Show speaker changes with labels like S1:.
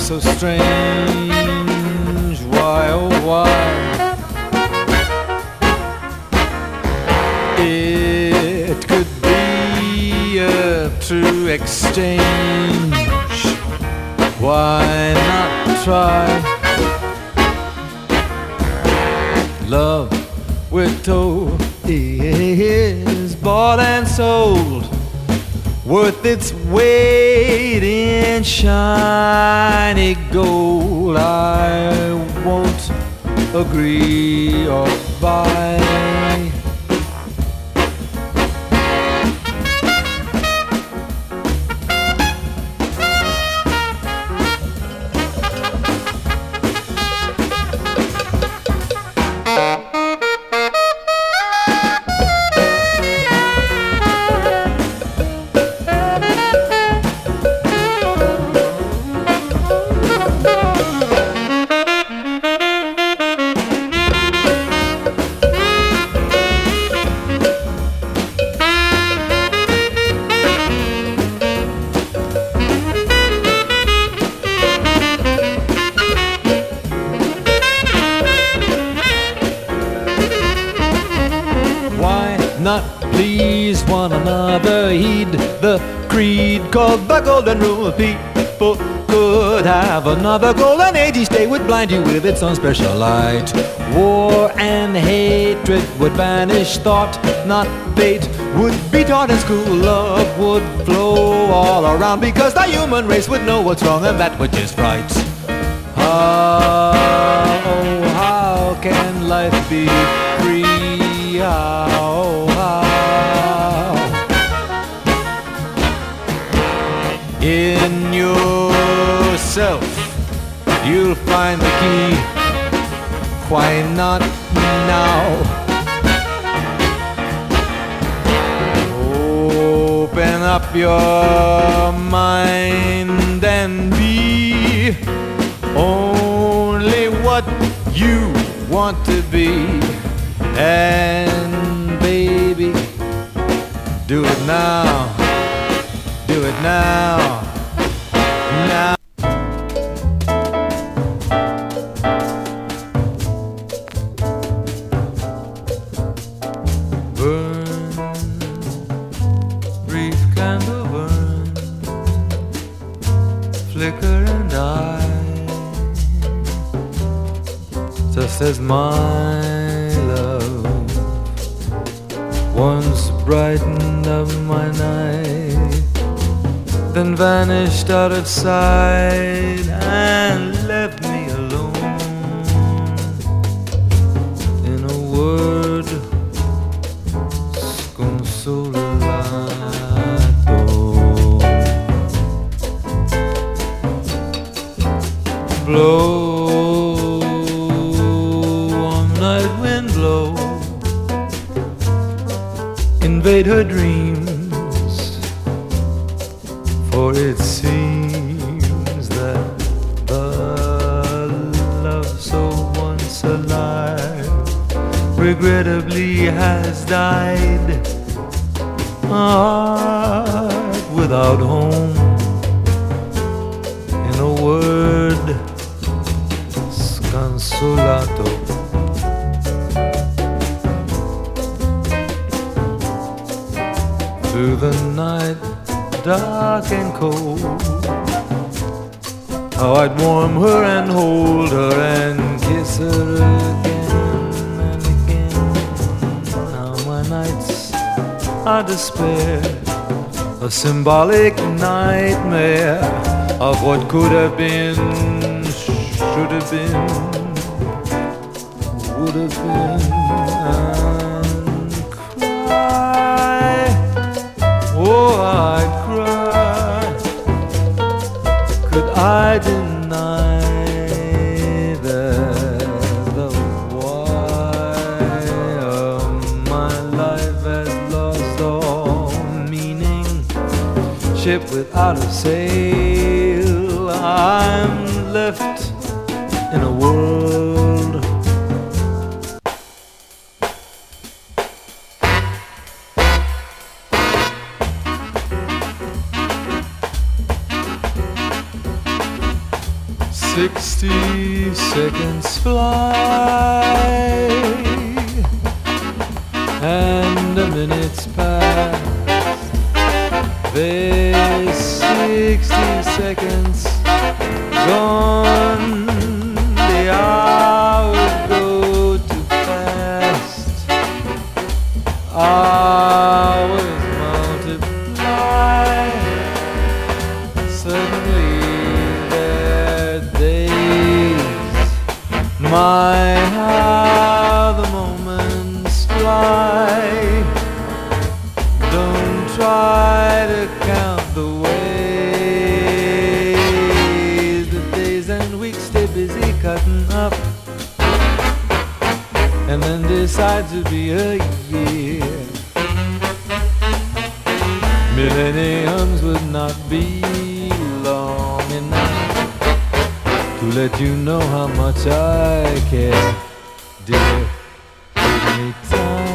S1: so strange. Why, oh why? It could be a true exchange. Why not try? Love, we're told, is bought and sold, worth its weight in shiny gold. I won't agree or buy. Not please one another, heed the creed called the golden rule. People could have another golden age, each day would blind you with its own special light. War and hatred would banish thought, not fate would be taught in school. Love would flow all around, because the human race would know what's wrong and that which is right. How can life be free? In yourself you'll find the key. Why not now? Open up your mind and be only what you want to be. And baby, do it now. Do it now. Now. Burn, brief candle burn, flicker and die, just as my love once brightened up my night, then vanished out of sight and left me alone. In a word, sconsolato. Blow, warm night wind blow, invade her dreams, for it seems that the love so once alive regrettably has died. Heart without home, in a word, sconsolato. Through the night, dark and cold, how I'd warm her and hold her and kiss her again and again. Now my nights are despair, a symbolic nightmare of what could have been, should have been, would have been. Oh, I'd cry. Could I deny that the why of my life has lost all meaning? Ship without a sail, I'm left in a world 60 seconds fly, and a minute's past. There's 60 seconds gone. The hours go too fast. Hours multiply. Suddenly they're days. My, how the moments fly. Don't try to count the ways. The days and weeks stay busy cutting up, and then decide to be a year. Millenniums would not be long enough to let you know how much I care, dear. Give me time.